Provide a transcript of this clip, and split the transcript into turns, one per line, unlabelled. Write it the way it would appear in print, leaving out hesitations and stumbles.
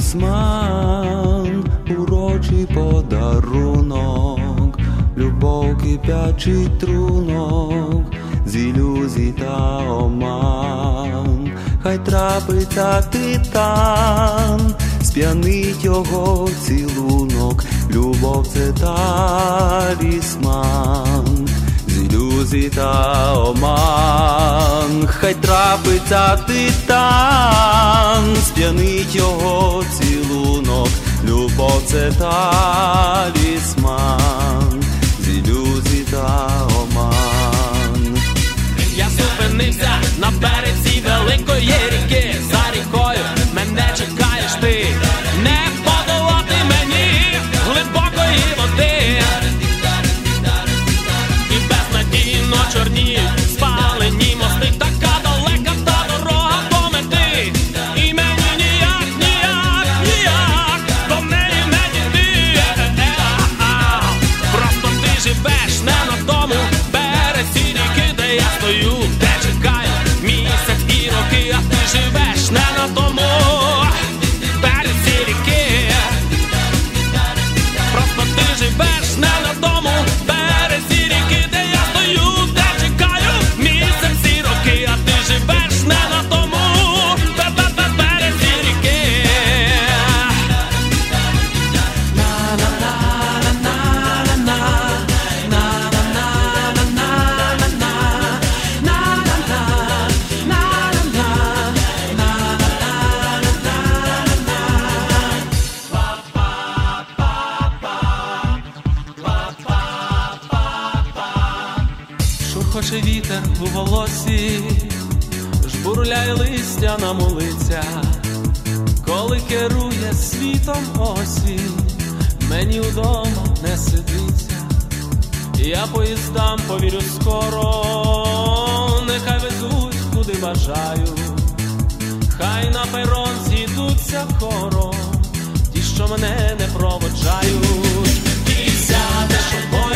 талісман, урочий подарунок, любов кип'ячий трунок, з ілюзій та оман. Хай трапиться титан, сп'янить його цілунок, любов – це талісман, з ілюзій та оман. Хай трапиться титан, сп'янить його цілунок, любов – це талісман, з ілюзій та оман.
Я зупинився на березі великої ріки, за рікою мене чекаєш ти, не подолати мені глибокої води. І безнадійно чорніють спалені мости, така далека та дорога до мети, і мені ніяк до неї не дійти. Просто ти живеш не на тому березі ріки, де я стою, де чекаю місяць і роки, а ти живеш не на тому березі ріки. Просто ти живеш не на тому березі ріки, де я стою, де чекаю місяць і роки, а ти живеш не на тому березі ріки. Шурхоче вітер у волосі, жбурляє листя на мулиця, коли керує світом осінь, мені вдома не сидиться. Я поїздам повірю скоро, нехай везуть куди бажаю, хай на перон зійдуться хором ті, що мене не проводжають. І сядеш